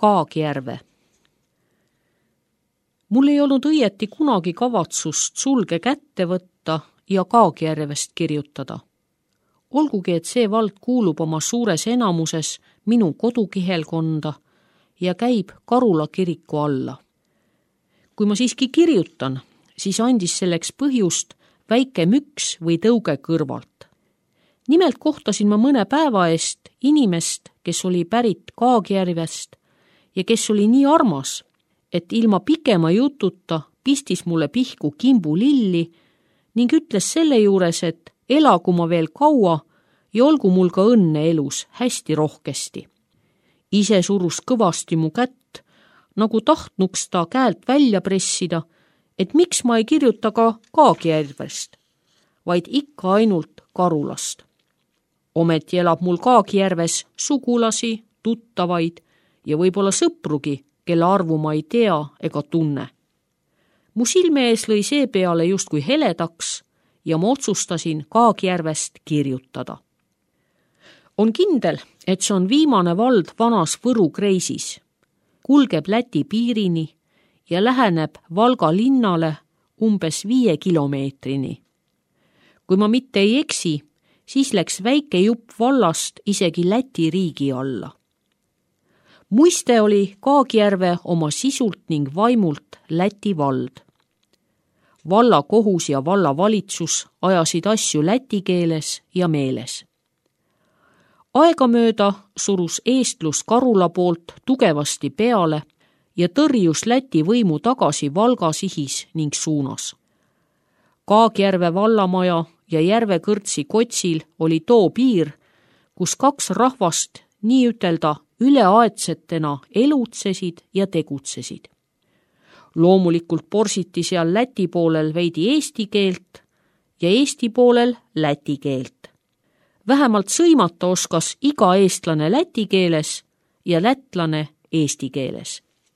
Kaagjärve. Mul ei olnud õieti kunagi kavatsust sulge kätte võtta ja Kaagjärvest kirjutada. Olgugi, et see vald kuulub oma suures enamuses minu kodukihelkonda ja käib Karula kiriku alla. Kui ma siiski kirjutan, siis andis selleks põhjust väike müks või tõuge kõrvalt. Nimelt kohtasin ma mõne päeva eest inimest, kes oli pärit Kaagjärvest ja kes oli nii armas, et ilma pikema jututa pistis mulle pihku kimbulilli ning ütles selle juures, et elagu ma veel kaua ja olgu mul ka õnne elus hästi rohkesti. Ise surus kõvasti mu kätt, nagu tahtnuks ta käelt välja pressida, et miks ma ei kirjuta ka Kaagjärvest, vaid ikka ainult Karulast. Ometi elab mul Kaagjärves sugulasi, tuttavaid ja võib-olla sõprugi, kelle arvu ma ei tea ega tunne. Mu silme ees lõi seepeale justkui heledaks ja ma otsustasin Kaagjärvest kirjutada. On kindel, et see on viimane vald vanas Võru kreisis, kulgeb Läti piirini ja läheneb Valga linnale umbes 5 kilomeetrini. Kui ma mitte ei eksi, siis läks väike jupp vallast isegi Läti riigi alla. Muiste oli Kaagjärve oma sisult ning vaimult Läti vald. Vallakohus ja vallavalitsus ajasid asju läti keeles ja meeles. Aegamööda surus eestlus Karula poolt tugevasti peale ja tõrjus Läti võimu tagasi Valga sihis ning suunas. Kaagjärve vallamaja ja Järvekõrtsi kotsil oli too piir, kus 2 rahvast nii ütelda üleaedsetena elutsesid ja tegutsesid. Loomulikult porsiti seal Läti poolel veidi eesti keelt ja Eesti poolel läti keelt. Vähemalt sõimata oskas iga eestlane läti keeles ja lätlane eesti keeles.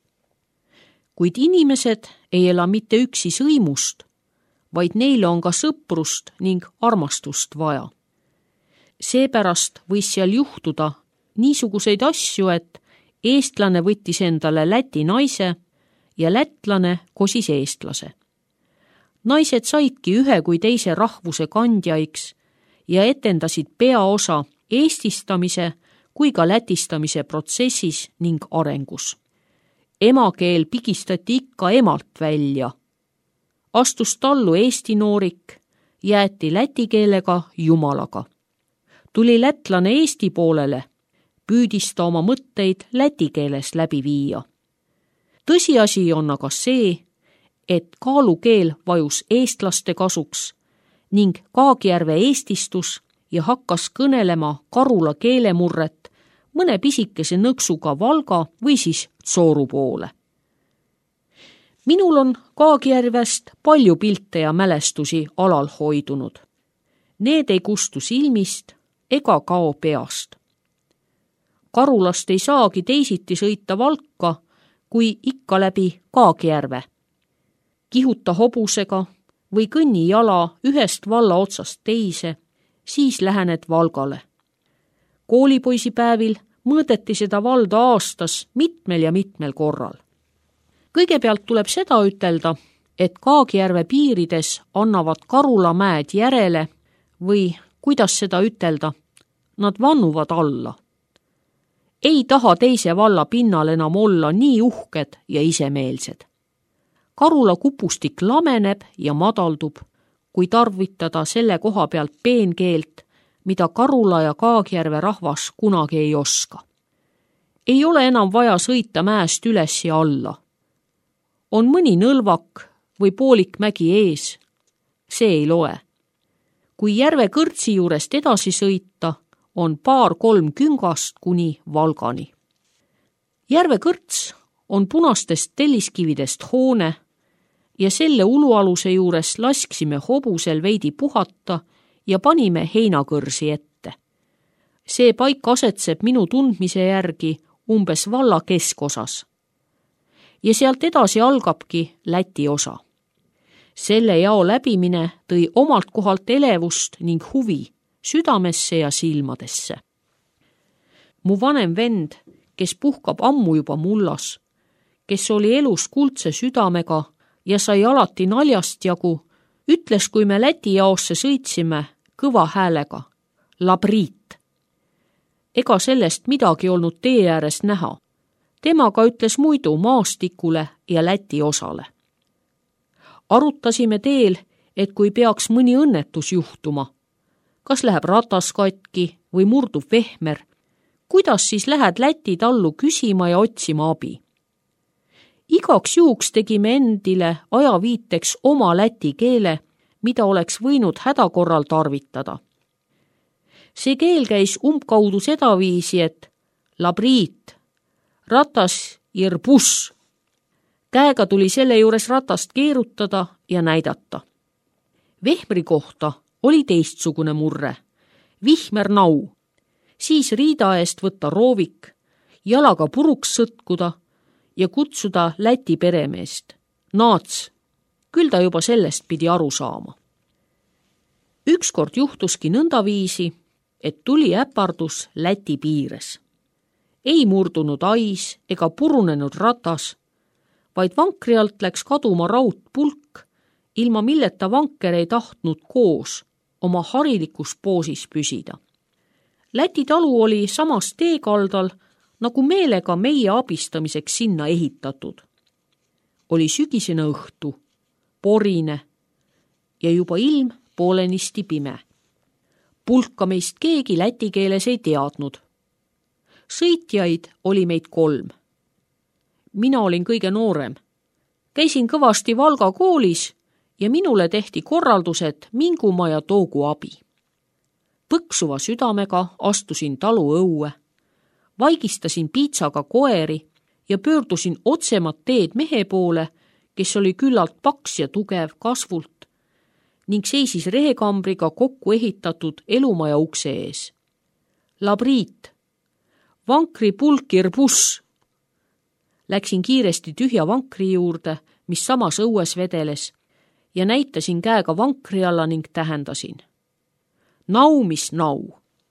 Kuid inimesed ei ela mitte üksi sõimust, vaid neile on ka sõprust ning armastust vaja. Seepärast võis seal juhtuda niisuguseid asju, et eestlane võttis endale läti naise ja lätlane kosis eestlase. Naised saidki ühe kui teise rahvuse kandjaiks ja etendasid peaosa eestistamise kui ka lätistamise protsessis ning arengus. Emakeel pigistati ikka emalt välja. Astus tallu eesti noorik, jäeti läti keelega jumalaga. Tuli lätlane Eesti poolele, püüdis ta oma mõtteid läti keeles läbi viia. Tõsiasi on aga see, et kaalukeel vajus eestlaste kasuks ning Kaagjärve eestistus ja hakkas kõnelema Karula keelemurret mõne pisikese nõksuga Valga või siis Tsooru poole. Minul on Kaagjärvest palju pilte ja mälestusi alal hoidunud. Need ei kustu silmist ega kao peast. Karulast ei saagi teisiti sõita Valka, kui ikka läbi Kaagjärve. Kihuta hobusega või kõnni jala ühest valla otsast teise, siis lähened Valgale. Koolipoisipäevil mõõdeti seda valda aastas mitmel ja mitmel korral. Kõigepealt tuleb seda ütelda, et Kaagjärve piirides annavad Karula mäed järele või, kuidas seda ütelda, nad vannuvad alla. Ei taha teise valla pinnal enam olla nii uhked ja isemeelsed. Karula kupustik lameneb ja madaldub, kui tarvitada selle koha pealt peenkeelt, mida Karula ja Kaagjärve rahvas kunagi ei oska. Ei ole enam vaja sõita mäest üles ja alla. On mõni nõlvak või poolik mägi ees, see ei loe. Kui Järvekõrtsi juurest edasi sõita, on 2-3 küngast kuni Valgani. Järvekõrts on punastest telliskividest hoone ja selle ulualuse juures lasksime hobusel veidi puhata ja panime heinakõrsi ette. See paik asetseb minu tundmise järgi umbes valla keskosas. Ja sealt edasi algabki Läti osa. Selle jao läbimine tõi omalt kohalt elevust ning huvi südamesse ja silmadesse. Mu vanem vend, kes puhkab ammu juba mullas, kes oli elus kuldse südamega ja sai alati naljast jagu, ütles, kui me Läti jaosse sõitsime kõva häälega: Labriit. Ega sellest midagi olnud tee ääres näha. Temaga ütles muidu maastikule ja Läti osale. Arutasime teel, et kui peaks mõni õnnetus juhtuma, kas läheb ratas katki või murdub vehmer, kuidas siis lähed Läti tallu küsima ja otsima abi. Igaks juhuks tegime endile ajaviiteks oma läti keele, mida oleks võinud hädakorral tarvitada. See keel käis umbkaudu sedaviisi, et Labriit, ratas ir buss. Käega tuli selle juures ratast keerutada ja näidata. Vehmri kohta oli teistsugune murre. Vihmer nau, siis riida eest võtta roovik, jalaga puruks sõtkuda ja kutsuda Läti peremeest. Naats, küll ta juba sellest pidi aru saama. Ükskord juhtuski nõndaviisi, et tuli äpardus Läti piires. Ei murdunud ais ega purunenud ratas, vaid vankri alt läks kaduma raudpulk, ilma milleta vanker ei tahtnud koos oma harilikus poosis püsida. Läti talu oli samas teekaldal, nagu meelega meie abistamiseks sinna ehitatud. Oli sügisene õhtu, porine ja juba ilm poolenisti pime. Pulka meist keegi läti keeles ei teadnud. Sõitjaid oli meid 3. Mina olin kõige noorem. Käisin kõvasti Valga koolis ja minule tehti korraldused mingu ma ja toogu abi. Põksuva südamega astusin talu õue, vaigistasin piitsaga koeri ja pöördusin otsemat teed mehe poole, kes oli küllalt paks ja tugev kasvult ning seisis rehekambriga kokku ehitatud elumaja ukse ees. Labriit, vankri pulkir buss. Läksin kiiresti tühja vankri juurde, mis samas õues vedeles, ja näitasin käega vankri alla ning tähendasin: nau, mis nau.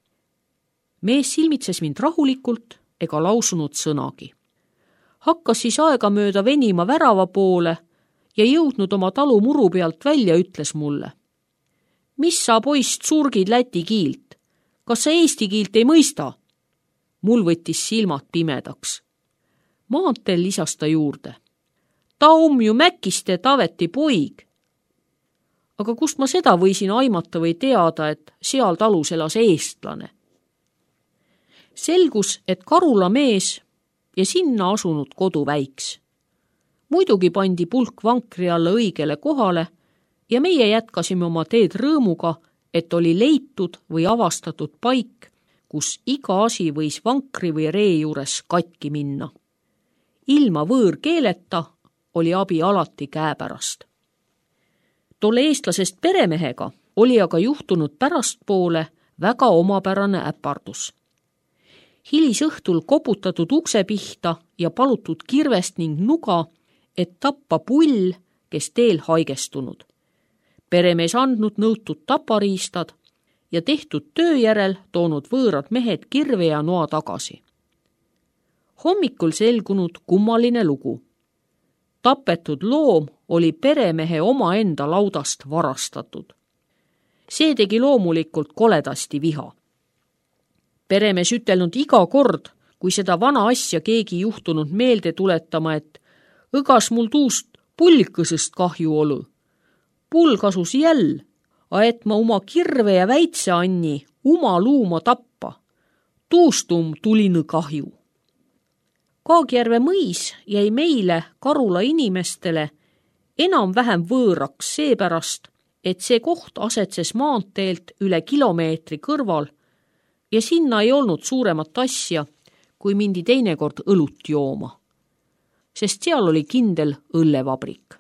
Mees silmitses mind rahulikult ega lausunud sõnagi. Hakkas siis aegamööda venima värava poole ja jõudnud oma talu muru pealt välja, ütles mulle: mis sa, poist, surgid läti kiilt? Kas sa eesti kiilt ei mõista? Mul võttis silmad pimedaks. Maanteel lisas ta juurde: ta ju Mäkiste Taveti poig. Aga kust ma seda võisin aimata või teada, et seal talus elas eestlane? Selgus, et Karula mees ja sinna asunud kodu väiks. Muidugi pandi pulk vankri alla õigele kohale ja meie jätkasime oma teed rõõmuga, et oli leitud või avastatud paik, kus iga asi võis vankri või ree juures katki minna. Ilma võõrkeeleta oli abi alati käepärast. Tolle eestlasest peremehega oli aga juhtunud pärastpoole väga omapärane äpardus. Hilisõhtul koputatud ukse pihta ja palutud kirvest ning nuga, et tappa pull, kes teel haigestunud. Peremees andnud nõutud tapariistad ja tehtud töö järel toonud võõrad mehed kirve ja noa tagasi. Hommikul selgunud kummaline lugu. Tapetud loom oli peremehe omaenda laudast varastatud. See tegi loomulikult koledasti viha. Peremees ütelnud iga kord, kui seda vana asja keegi juhtunud meelde tuletama, et õgas mul tuust pulkõsest kahju olu. Pull kasus jäll, et ma oma kirve ja väitse anni oma luuma tappa. Tuustum tulinu kahju. Kaagjärve mõis jäi meile, Karula inimestele, enam-vähem võõraks seepärast, et see koht asetses maanteelt üle kilomeetri kõrval ja sinna ei olnud suuremat asja, kui mindi teinekord õlut jooma, sest seal oli kindel õllevabrik.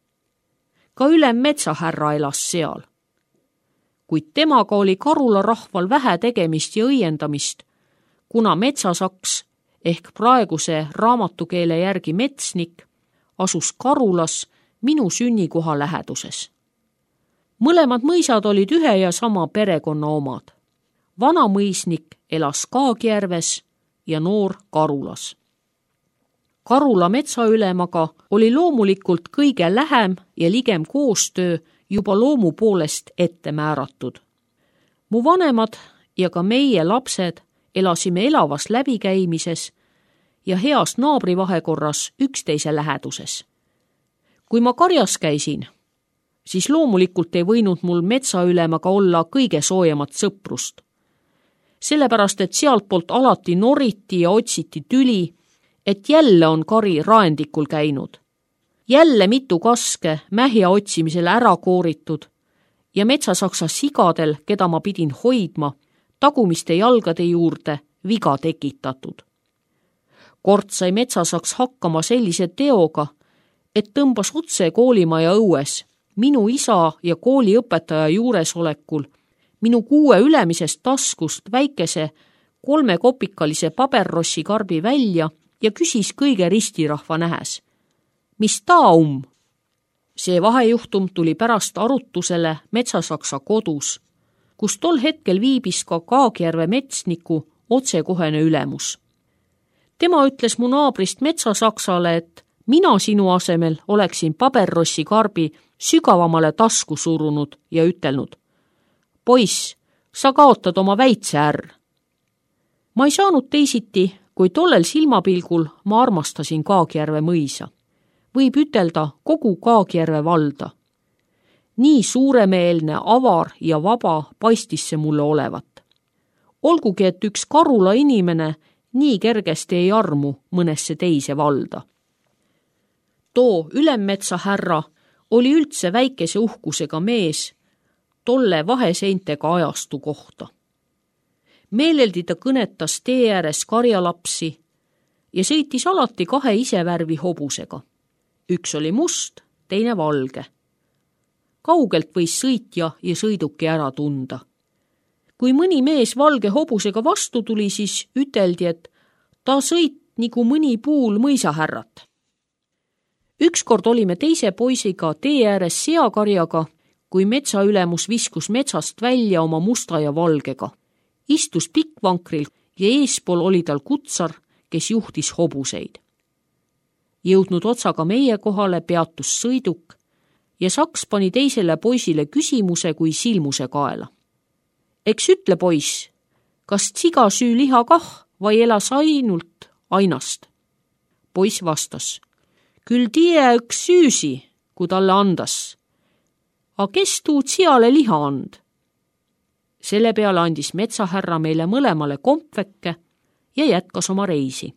Ka ülem metsahärra elas seal. Kuid temaga oli Karula rahval vähe tegemist ja õiendamist, kuna metsasaks ehk praeguse raamatukeele järgi metsnik asus Karulas minu sünnikoha läheduses. Mõlemad mõisad olid ühe ja sama perekonna omad. Vana mõisnik elas Kaagjärves ja noor Karulas. Karula metsaülemaga oli loomulikult kõige lähem ja ligem koostöö juba loomu poolest ette määratud. Mu vanemad ja ka meie lapsed elasime elavas läbikäimises ja heas naabrivahekorras üksteise läheduses. Kui ma karjas käisin, siis loomulikult ei võinud mul metsaülemaga olla kõige soojemat sõprust. Sellepärast, et sealtpoolt alati noriti ja otsiti tüli, et jälle on kari raendikul käinud. Jälle mitu kaske mähja otsimisel ära kooritud ja metsasaksa sigadel, keda ma pidin hoidma, tagumiste jalgade juurde viga tekitatud. Kord sai metsasaks hakkama sellise teoga, et tõmbas otse koolimaja õues minu isa ja kooliõpetaja juuresolekul minu 6 ülemisest taskust väikese 3-kopikalise paberrossi karbi välja ja küsis kõige ristirahva nähes. Mis taum? See vahejuhtum tuli pärast arutusele Metsasaksa kodus, kus tol hetkel viibis ka Kaagjärve metsniku otsekohene ülemus. Tema ütles mu naabrist Metsasaksale, et mina sinu asemel oleksin paberrossi karbi sügavamale tasku surunud ja ütelnud: Poiss, sa kaotad oma väitse ärr. Ma ei saanud teisiti, kui tollel silmapilgul ma armastasin Kaagjärve mõisa. Võib ütelda kogu Kaagjärve valda. Nii suuremeelne, avar ja vaba paistis see mulle olevat. Olgugi, et üks Karula inimene nii kergesti ei armu mõnesse teise valda. Too Ülemmetsa härra oli üldse väikese uhkusega mees tolle vaheseintega ajastu kohta. Meeleldi ta kõnetas tee ääres karjalapsi ja sõitis alati 2 isevärvi hobusega. Üks oli must, teine valge. Kaugelt võis sõitja ja sõiduki ära tunda. Kui mõni mees valge hobusega vastu tuli, siis üteldi, et ta sõit nagu mõni puul mõisahärrat. Ükskord olime teise poisiga tee ääres seakarjaga, kui metsaülemus viskus metsast välja oma musta ja valgega. Istus pikkvankril ja eespool oli tal kutsar, kes juhtis hobuseid. Jõudnud otsaga meie kohale peatus sõiduk ja Saks pani teisele poisile küsimuse kui silmuse kaela. Eks ütle, poiss, kas tsiga süü liha kah vai elas ainult ainast? Poiss vastas: küll tie üks süüsi, kui talle andas. A kes tuud siale liha and? Selle peale andis metsahärra meile mõlemale kompvekke ja jätkas oma reisi.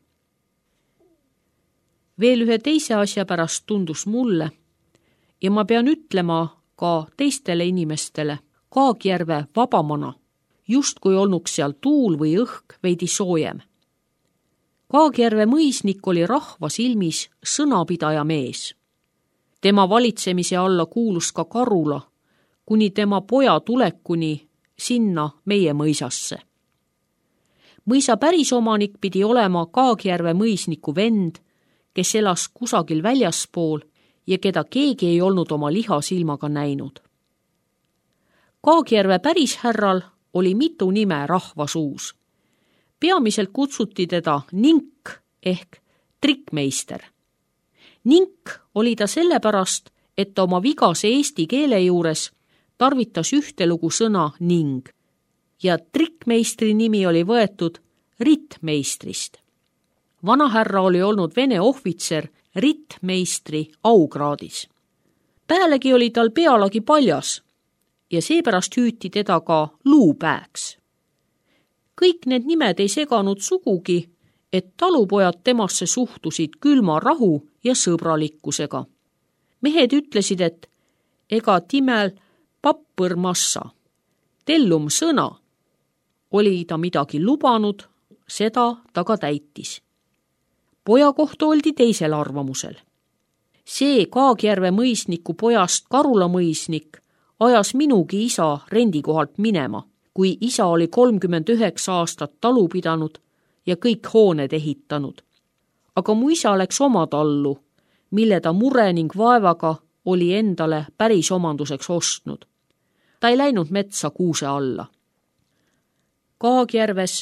Veel ühe teise asja pärast tundus mulle ja ma pean ütlema ka teistele inimestele Kaagjärve vabamana, justkui olnuks seal tuul või õhk veidi soojem. Kaagjärve mõisnik oli rahva silmis sõnapidaja mees. Tema valitsemise alla kuulus ka Karula, kuni tema poja tulekuni sinna meie mõisasse. Mõisa pärisomanik pidi olema Kaagjärve mõisniku vend, kes elas kusagil väljaspool ja keda keegi ei olnud oma lihasilmaga näinud. Kaagjärve pärishärral oli mitu nime rahva suus. Peamiselt kutsuti teda Nink ehk trikkmeister. Nink oli ta sellepärast, et ta oma vigase eesti keele juures tarvitas ühtelugu sõna ning ja trikkmeistri nimi oli võetud rittmeistrist. Vanahärra oli olnud Vene ohvitser rittmeistri aukraadis. Päälegi oli tal pealagi paljas ja seepärast hüüti teda ka luupääks. Kõik need nimed ei seganud sugugi, et talupojad temasse suhtusid külma rahu ja sõbralikkusega. Mehed ütlesid, et ega timel pappõr massa, tellum sõna. Oli ta midagi lubanud, seda ta ka täitis. Poja kohta oldi teisel arvamusel. See Kaagjärve mõisniku pojast Karula mõisnik ajas minugi isa rendikohalt minema, kui isa oli 39 aastat talu pidanud ja kõik hooned ehitanud. Aga mu isa läks oma tallu, mille ta mure ning vaevaga oli endale päris omanduseks ostnud. Ta ei läinud metsa kuuse alla. Kaagjärves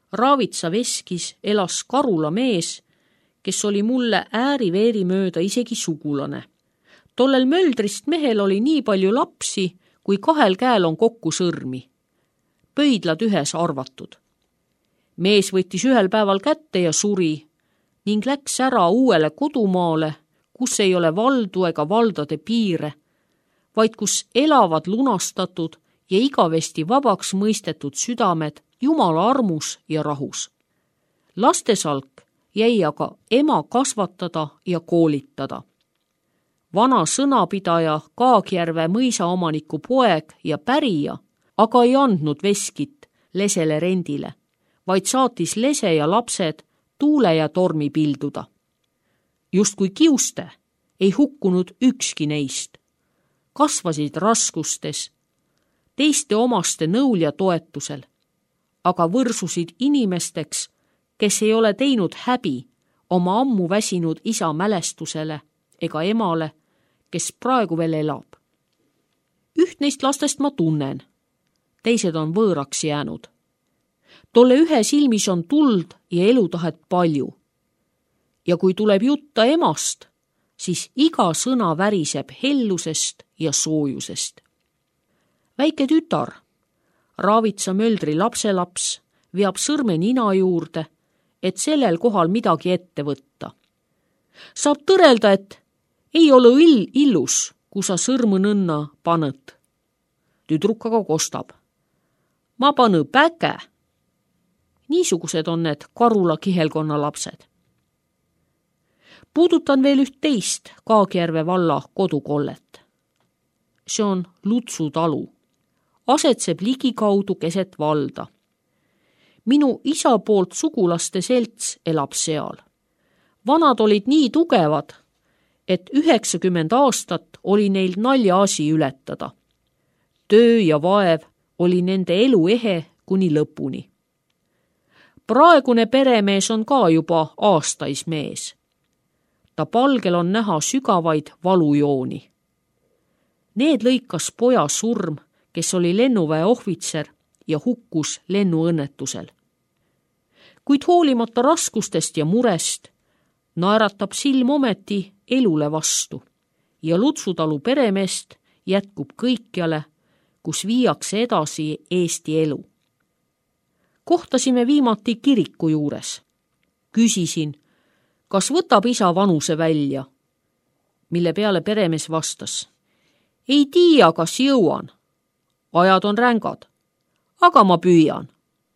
Raavitsa veskis elas Karula mees, kes oli mulle ääri-veeri mööda isegi sugulane. Tollel Möldrist mehel oli nii palju lapsi, kui 2 käel on kokku sõrmi. Pöidlad ühes arvatud. Mees võttis ühel päeval kätte ja suri ning läks ära uuele kodumaale, kus ei ole valdu ega valdade piire, vaid kus elavad lunastatud ja igavesti vabaks mõistetud südamed Jumala armus ja rahus. Lastesalk jäi aga ema kasvatada ja koolitada. Vana sõnapidaja Kaagjärve mõisaomaniku poeg ja pärija aga ei andnud veskit lesele rendile, vaid saatis lese ja lapsed tuule ja tormi pilduda. Justkui kiuste ei hukkunud ükski neist. Kasvasid raskustes, teiste omaste nõul ja toetusel, aga võrsusid inimesteks, kes ei ole teinud häbi oma ammu väsinud isa mälestusele ega emale, kes praegu veel elab. Üht neist lastest ma tunnen, teised on võõraks jäänud. Tolle ühe silmis on tuld ja elutahet palju. Ja kui tuleb jutta emast, siis iga sõna väriseb hellusest ja soojusest. Väike tütar, Raavitsa Möldri lapselaps, veab sõrme nina juurde, et sellel kohal midagi ette võtta. Saab tõrelda, et ei ole illus, kui sa sõrmu nõnna paned. Tüdruk aga kostab. Ma panu päke. Niisugused on need Karula kihelkonna lapsed. Puudutan veel üht teist Kaagjärve valla kodukollet. See on Lutsu talu. Asetseb ligikaudu keset valda. Minu isa poolt sugulaste selts elab seal. Vanad olid nii tugevad, et 90 aastat oli neil naljaasi ületada. Töö ja vaev oli nende elu ehe kuni lõpuni. Praegune peremees on ka juba aastais mees. Ta palgel on näha sügavaid valujooni. Need lõikas poja surm, kes oli lennuväe ohvitser ja hukkus lennuõnnetusel. Kuid hoolimata raskustest ja murest naeratab silm ometi elule vastu ja Lutsutalu peremeest jätkub kõikjale, kus viiakse edasi Eesti elu. Kohtasime viimati kiriku juures. Küsisin, kas võtab isa vanuse välja, mille peale peremees vastas. Ei tea, kas jõuan. Ajad on rängad, aga ma püüan.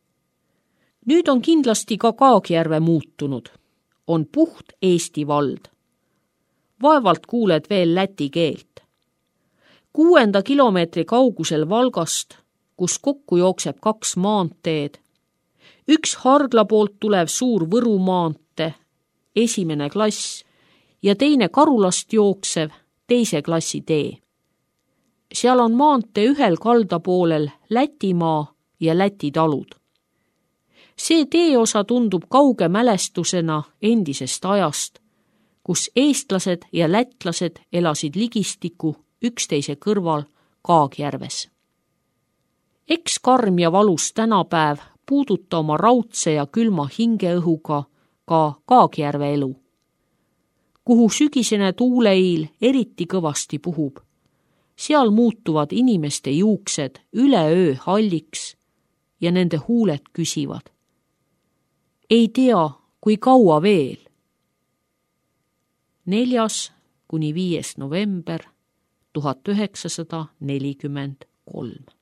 Nüüd on kindlasti ka Kaagjärve muutunud. On puht Eesti vald. Vaevalt kuuled veel läti keelt. 6 kilomeetri kaugusel Valgast, kus kokku jookseb 2 maanteed, üks Hardla poolt tulev suur Võru maantee, 1. klass, ja teine Karulast jooksev 2. klassi tee. Seal on maantee ühel kaldapoolel Lätimaa ja Läti talud. See teeosa tundub kauge mälestusena endisest ajast, kus eestlased ja lätlased elasid ligistiku üksteise kõrval Kaagjärves. Eks karm ja valus tänapäev puuduta oma raudse ja külma hingeõhuga ka Kaagjärve elu, kuhu sügisene tuuleiil eriti kõvasti puhub. Seal muutuvad inimeste juuksed üleöö halliks ja nende huuled küsivad. Ei tea, kui kaua veel. 4.–5. november 1943.